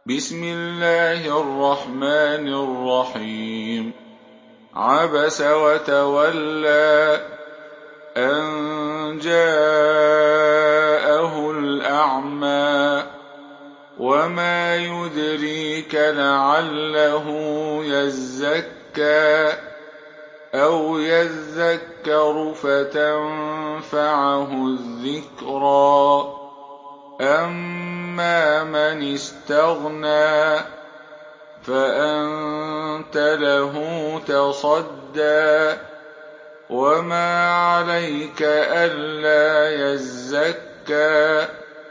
بسم الله الرحمن الرحيم. عبس وتولى أن جاءه الأعمى وما يدريك لعله يزكى أو يذكر فتنفعه الذكرى أما من استغنى فأنت له تصدى وما عليك ألا يزكى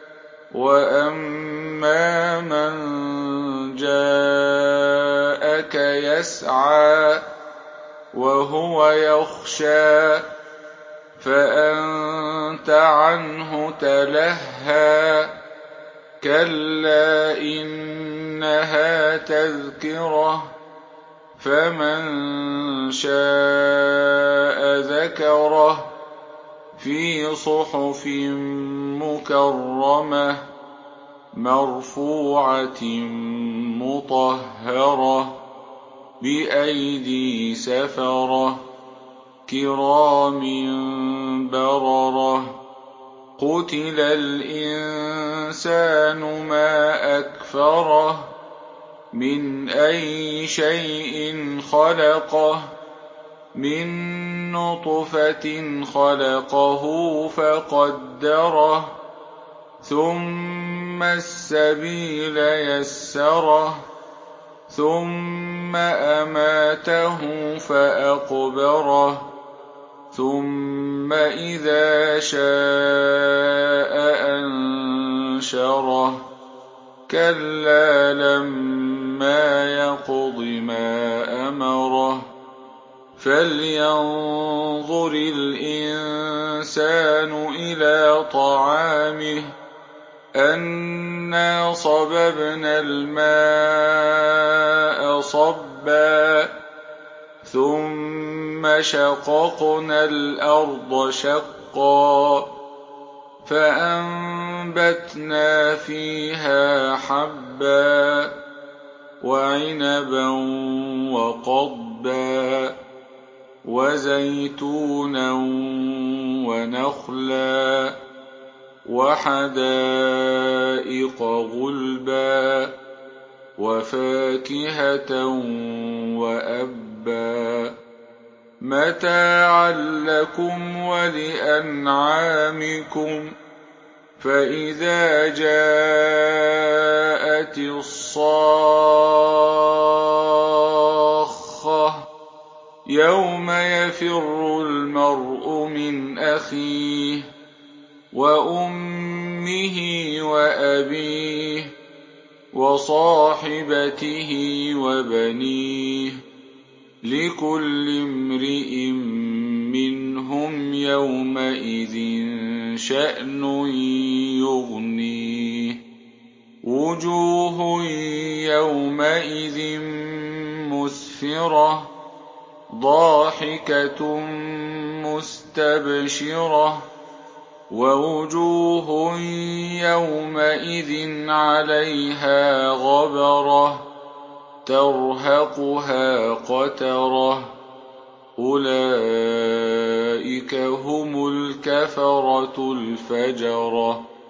وأما من جاءك يسعى وهو يخشى فأنت عنه تلهى كلا إنها تذكرة فمن شاء ذكره في صحف مكرمة مرفوعة مطهرة بأيدي سفرة كرام بررة قتل الإنسان ما أكفره من أي شيء خلقه من نطفة خلقه فقدره ثم السبيل يسره ثم أماته فأقبره ثم إذا شاء أنشره كلا لما يقض ما أمره فلينظر الإنسان إلى طعامه أنا صببنا الماء صبا ثم شققنا الأرض شقا فأنبتنا فيها حبا وعنبا وقضبا وزيتونا ونخلا وحدائق غلبا وفاكهة وأبا متاعا لكم ولأنعامكم فإذا جاءت الصاخة يوم يفر المرء من أخيه وأمه وأبيه وصاحبته وبنيه لكل امرئ منهم يومئذ شأن يغنيه وجوه يومئذ مسفرة ضاحكة مستبشرة ووجوه يومئذ عليها غبرة ترهقها قترة أولئك هم الكفرة الفجرة